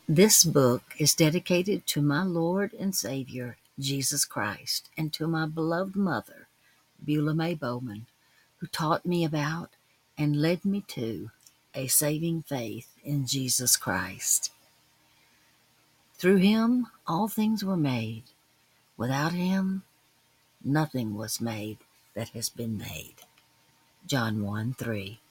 This book is dedicated to my Lord and Savior, Jesus Christ, and to my beloved mother, Beulah May Bowman, who taught me about and led me to a saving faith in Jesus Christ. Through him, all things were made. Without him, nothing was made that has been made. John 1:3.